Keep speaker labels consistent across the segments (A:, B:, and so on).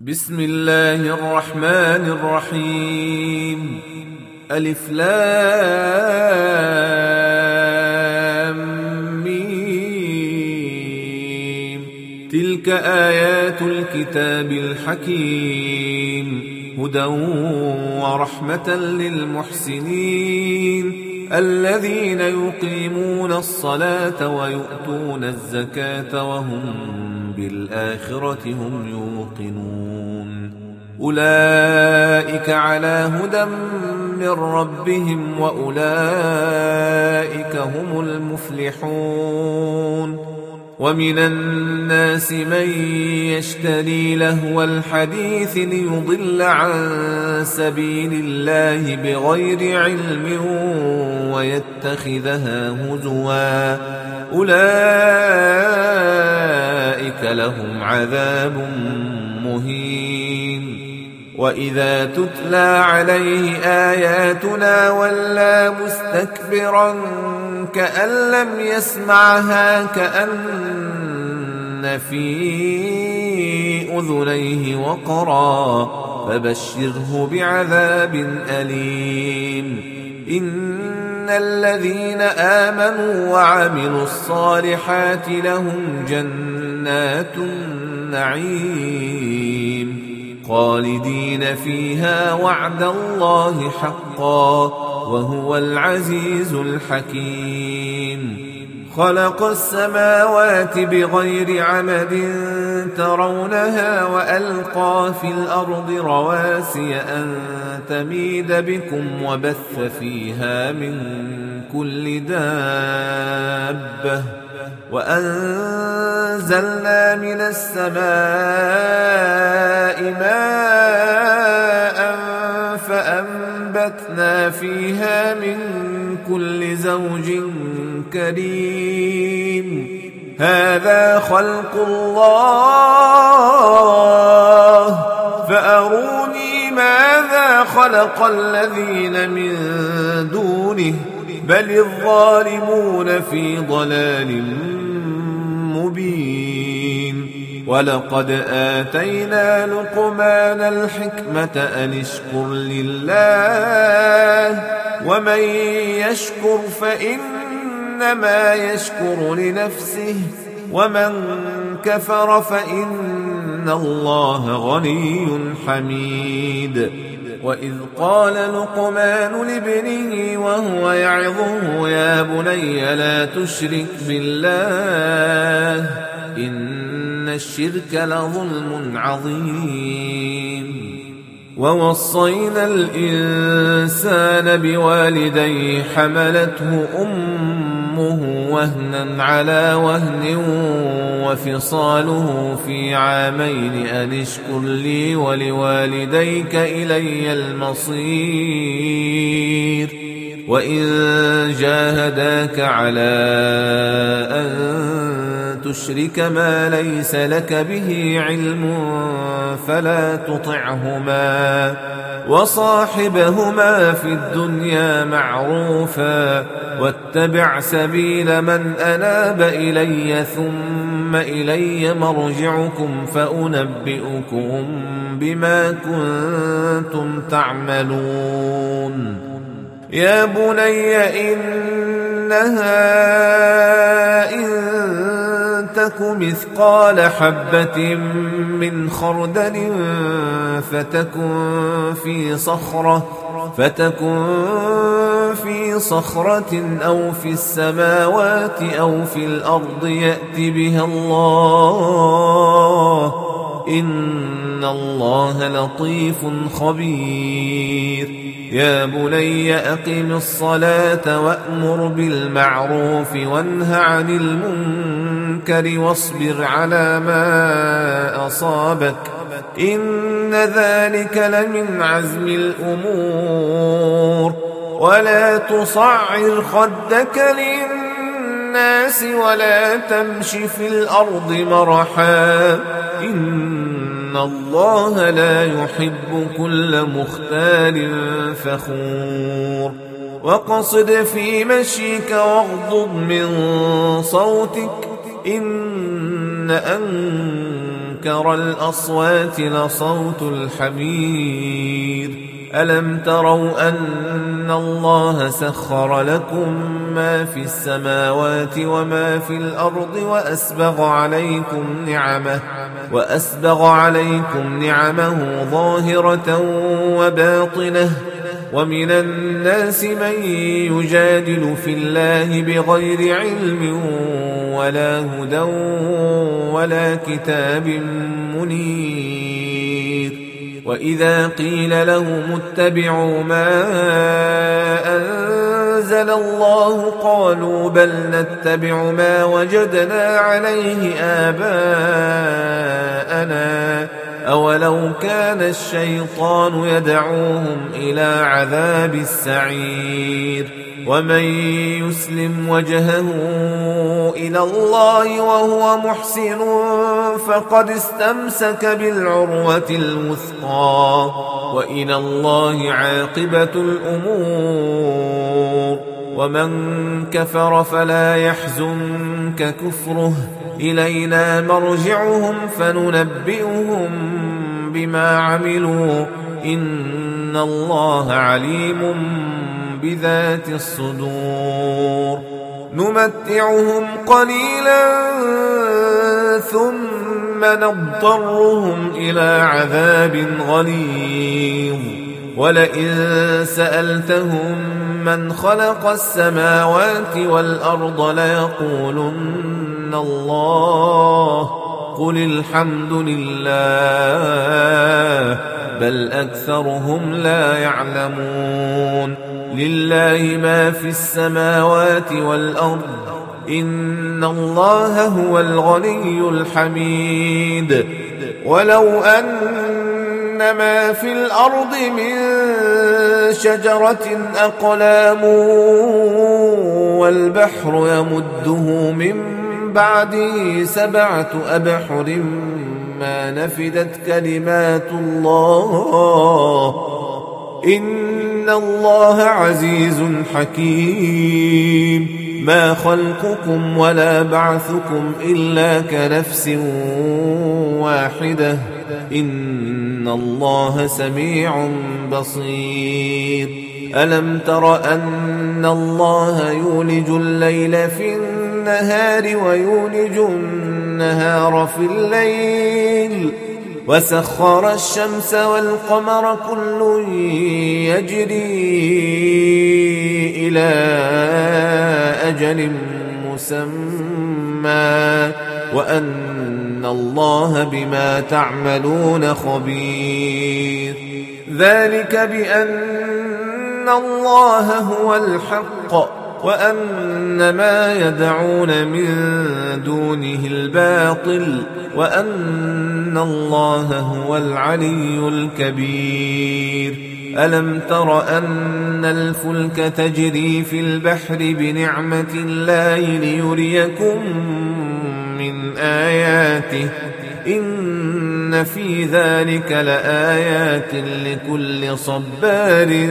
A: بسم الله الرحمن الرحيم. ألف لام ميم. تلك آيات الكتاب الحكيم، هدى ورحمة للمحسنين الذين يقيمون الصلاة ويؤتون الزكاة وهم بالآخرة هم يوقنون. أولئك على هدى من ربهم وأولئك هم المفلحون. ومن الناس من يشتري لهو الحديث ليضل عن سبيل الله بغير علم ويتخذها هزوا، أولئك لهم عذاب مهين. وإذا تتلى عليه آياتنا ولى مستكبرا كأن لم يسمعها كأن في أذنيه وقرا، فبشره بعذاب أليم. إن الذين آمنوا وعملوا الصالحات لهم جنات النعيم خالدين فيها وعد الله حقا وهو العزيز الحكيم. خلق السماوات بغير عمد ترونها وألقى في الأرض رواسي أن تميد بكم وبث فيها من كل دابة، وأنزلنا من السماء ماء فأنبتنا فيها من كل زوج كريم. هذا خلق الله فأروني ماذا خلق الذين من دونه بل الظالمون في ضلال مبين. ولقد آتينا لقمان الحكمة أن اشكر لله ومن يشكر فإنما يشكر لنفسه ومن كفر فإن الله غني حميد. وإذ قال لقمان لابنه وهو يعظه يا بني لا تشرك بالله إن الشرك لظلم عظيم. ووصينا الإنسان بوالديه حملته أمه وهنا على وهن وفصاله في عامين أن اشكر لي ولوالديك إلي المصير. وإن جاهداك على أن تشرك ما ليس لك به علم فلا تطعهما وصاحبهما في الدنيا معروفا واتبع سبيل من أناب إلي ثم إلي مرجعكم فأنبئكم بما كنتم تعملون. يا بني إنها إن تك مثقال حبة من خردل فتكن في صخرة أو في السماوات أو في الأرض يأت بها الله إن الله لطيف خبير. يا بني أقم الصلاة وأمر بالمعروف وانه عن المنكر واصبر على ما أصابك إن ذلك لمن عزم الأمور. ولا تصعر خدك للناس ولا تمش في الأرض مرحا إن الله لا يحب كل مختال فخور. وقصد في مشيك واغضض من صوتك إن أنكر أنكر الأصوات لصوت الحمير. ألم تروا أن الله سخر لكم ما في السماوات وما في الأرض وأسبغ عليكم نعمه ظاهرة وباطنة، ومن الناس من يجادل في الله بغير علم ولا هدى ولا كتاب منير. وإذا قيل لهم اتبعوا ما أنزل الله قالوا بل نتبع ما وجدنا عليه آباءنا أولو كان الشيطان يدعوهم إلى عذاب السعير. ومن يسلم وجهه إلى الله وهو محسن فقد استمسك بالعروة الوثقى، وإلى الله عاقبة الأمور. ومن كفر فلا يحزنك كفره، إلينا مرجعهم فننبئهم بما عملوا، إن الله عليم بذات الصدور. نمتعهم قليلا ثم نضطرهم إلى عذاب غليظ. ولئن سألتهم من خلق السماوات والأرض ليقولن الله، قل الحمد لله بل أكثرهم لا يعلمون. لله ما في السماوات والأرض، إن الله هو الغني الحميد. ولو أن ما في الأرض من شجرة أقلام والبحر يمده من بعده 7 أبحر ما نفدت كلمات الله، إن الله عزيز حكيم. ما خلقكم ولا بعثكم إلا كنفس واحدة، إن الله سميع بصير. ألم تر أن الله يولج الليل في النهار ويولج النهار في الليل، وسخر الشمس والقمر كل يجري إلى أجل مسمى، وأن الله بما تعملون خبير. ذلك بأن الله هو الحق وأن ما يدعون من دونه الباطل، وأن الله هو العلي الكبير. ألم تر أن الفلك تجري في البحر بنعمة الله ليريكم من آياته، إن في ذلك لآيات لكل صبار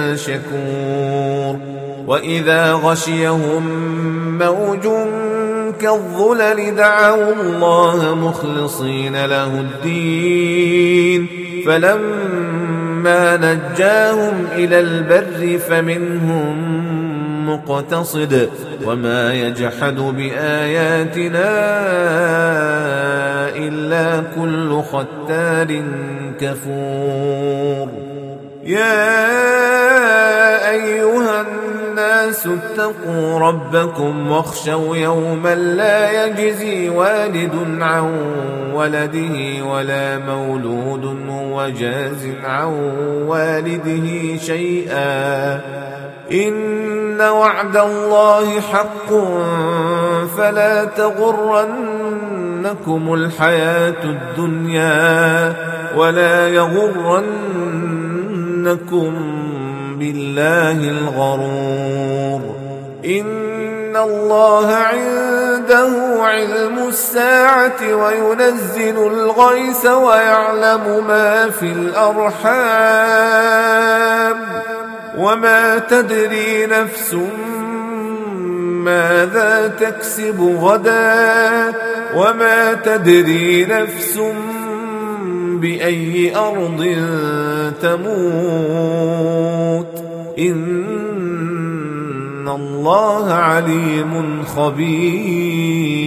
A: شكور. وإذا غشيهم موج كالظلل دعوا الله مخلصين له الدين، فلما نجاهم إلى البر فمنهم مقتصد، وما يجحد بآياتنا إلا كل ختار كفور. يا أيها الناس اتقوا ربكم واخشوا يوما لا يجزي والد عن ولده ولا مولود هو جاز عن والده شيئا، إن وعد الله حق فلا تغرنكم الحياة الدنيا ولا يغرنكم بالله الغرور. إن الله عنده علم الساعة وينزل الغيث ويعلم ما في الأرحام، وما تدري نفس ماذا تكسب غدا وما تدري نفس بأي أرض تموت إن الله عليم خبير